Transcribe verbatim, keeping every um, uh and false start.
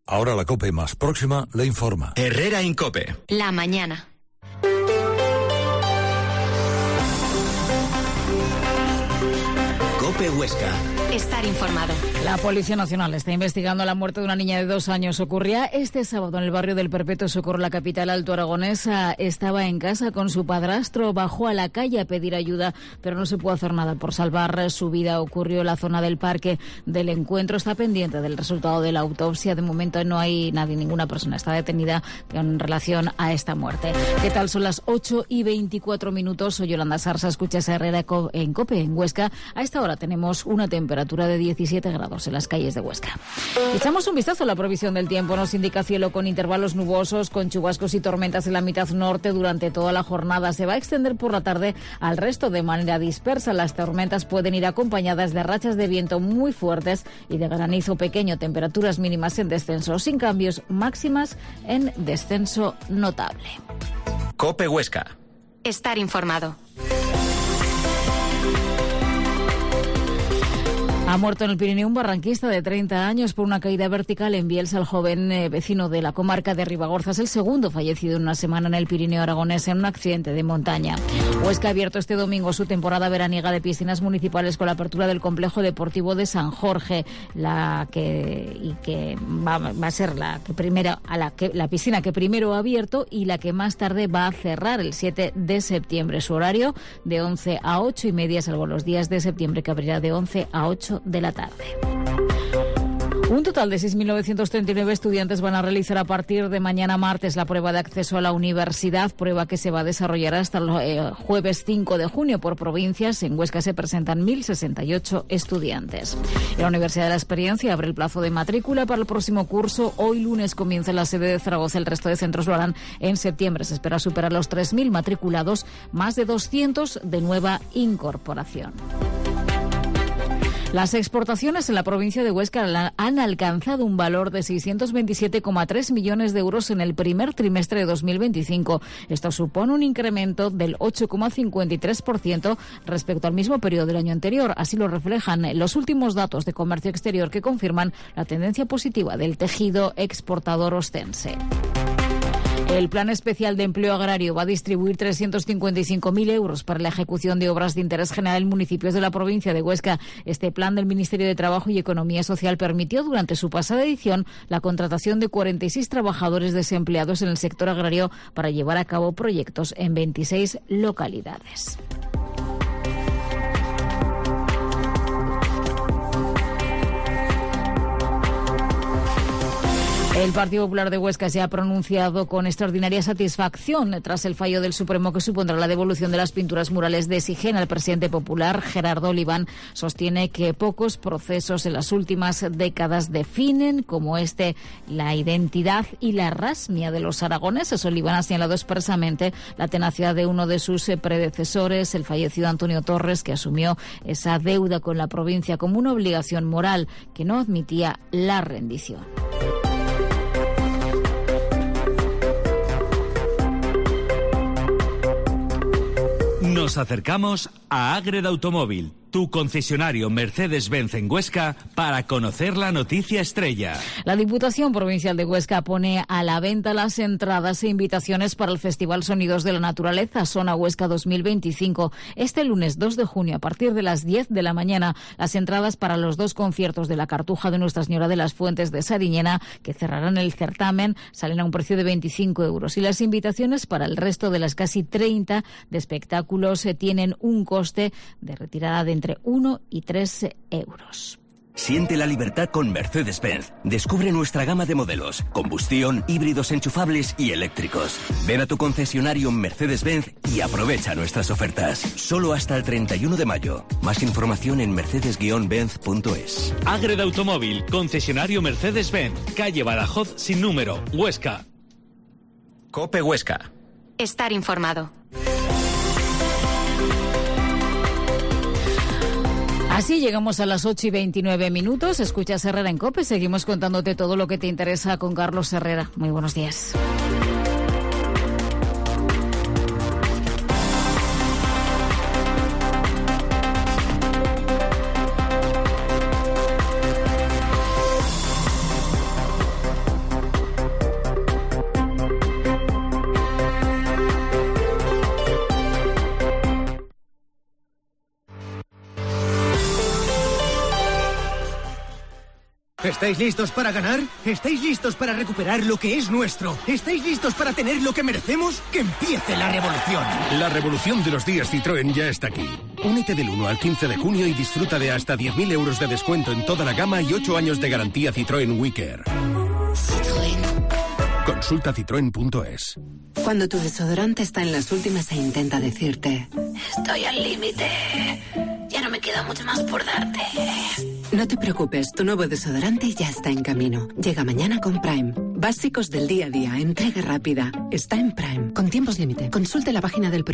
Ahora la COPE más próxima le informa. Herrera Incope. La mañana. COPE Huesca. Estar informado. La Policía Nacional está investigando la muerte de una niña de dos años. Ocurría este sábado en el barrio del Perpetuo Socorro, la capital altoaragonesa. Estaba en casa con su padrastro, bajó a la calle a pedir ayuda, pero no se pudo hacer nada por salvar su vida. Ocurrió en la zona del Parque del Encuentro. Está pendiente del resultado de la autopsia. De momento no hay nadie, ninguna persona está detenida en relación a esta muerte. ¿Qué tal? Son las ocho y veinticuatro minutos. Soy Yolanda Sarsa, escuchas a Herrera en COPE, en Huesca. A esta hora tenemos una temperatura de diecisiete grados en las calles de Huesca. Echamos un vistazo a la previsión del tiempo. Nos indica cielo con intervalos nubosos, con chubascos y tormentas en la mitad norte durante toda la jornada. Se va a extender por la tarde al resto de manera dispersa. Las tormentas pueden ir acompañadas de rachas de viento muy fuertes y de granizo pequeño. Temperaturas mínimas en descenso, sin cambios, máximas en descenso notable. COPE Huesca. Estar informado. Ha muerto en el Pirineo un barranquista de treinta años por una caída vertical en Bielsa. El joven eh, vecino de la comarca de Ribagorza es el segundo fallecido en una semana en el Pirineo aragonés en un accidente de montaña. Huesca ha abierto este domingo su temporada veraniega de piscinas municipales con la apertura del complejo deportivo de San Jorge, la que y que va, va a ser la que primera a la que la piscina que primero ha abierto y la que más tarde va a cerrar el siete de septiembre. Su horario de once a ocho y media, salvo los días de septiembre que abrirá de once a ocho de la tarde. Un total de seis mil novecientos treinta y nueve estudiantes van a realizar a partir de mañana martes la prueba de acceso a la universidad, prueba que se va a desarrollar hasta el eh, jueves cinco de junio por provincias. En Huesca se presentan mil sesenta y ocho estudiantes. La Universidad de la Experiencia abre el plazo de matrícula para el próximo curso. Hoy lunes comienza en la sede de Zaragoza, el resto de centros lo harán en septiembre. Se espera superar los tres mil matriculados, más de doscientos de nueva incorporación. Las exportaciones en la provincia de Huesca han alcanzado un valor de seiscientos veintisiete coma tres millones de euros en el primer trimestre de dos mil veinticinco. Esto supone un incremento del ocho coma cincuenta y tres por ciento respecto al mismo periodo del año anterior. Así lo reflejan los últimos datos de comercio exterior que confirman la tendencia positiva del tejido exportador ostense. El Plan Especial de Empleo Agrario va a distribuir trescientos cincuenta y cinco mil euros para la ejecución de obras de interés general en municipios de la provincia de Huesca. Este plan del Ministerio de Trabajo y Economía Social permitió durante su pasada edición la contratación de cuarenta y seis trabajadores desempleados en el sector agrario para llevar a cabo proyectos en veintiséis localidades. El Partido Popular de Huesca se ha pronunciado con extraordinaria satisfacción tras el fallo del Supremo que supondrá la devolución de las pinturas murales de Sigena. El presidente popular, Gerardo Oliván, sostiene que pocos procesos en las últimas décadas definen como este la identidad y la rasmia de los aragoneses. Oliván ha señalado expresamente la tenacidad de uno de sus predecesores, el fallecido Antonio Torres, que asumió esa deuda con la provincia como una obligación moral que no admitía la rendición. Nos acercamos a Ágreda Automóvil, tu concesionario Mercedes-Benz en Huesca, para conocer la noticia estrella. La Diputación Provincial de Huesca pone a la venta las entradas e invitaciones para el Festival Sonidos de la Naturaleza Sona Huesca dos mil veinticinco. Este lunes dos de junio, a partir de las diez de la mañana, las entradas para los dos conciertos de la Cartuja de Nuestra Señora de las Fuentes de Sariñena, que cerrarán el certamen, salen a un precio de veinticinco euros. Y las invitaciones para el resto de las casi treinta de espectáculos eh, tienen un coste de retirada de entre uno y tres euros. Siente la libertad con Mercedes-Benz. Descubre nuestra gama de modelos, combustión, híbridos enchufables y eléctricos. Ven a tu concesionario Mercedes-Benz y aprovecha nuestras ofertas. Solo hasta el treinta y uno de mayo. Más información en mercedes guion benz punto es. Ágreda Automóvil, concesionario Mercedes-Benz, calle Badajoz sin número, Huesca. COPE Huesca. Estar informado. Así llegamos a las ocho y veintinueve minutos. Escuchas Herrera en COPE. Seguimos contándote todo lo que te interesa con Carlos Herrera. Muy buenos días. ¿Estáis listos para ganar? ¿Estáis listos para recuperar lo que es nuestro? ¿Estáis listos para tener lo que merecemos? ¡Que empiece la revolución! La revolución de los días Citroën ya está aquí. Únete del uno al quince de junio y disfruta de hasta diez mil euros de descuento en toda la gama y ocho años de garantía Citroën WeCare. Citroën. Consulta citroen punto es. Cuando tu desodorante está en las últimas e intenta decirte: estoy al límite, ya no me queda mucho más por darte. No te preocupes, tu nuevo desodorante ya está en camino. Llega mañana con Prime. Básicos del día a día, entrega rápida. Está en Prime. Con tiempos límite. Consulte la página del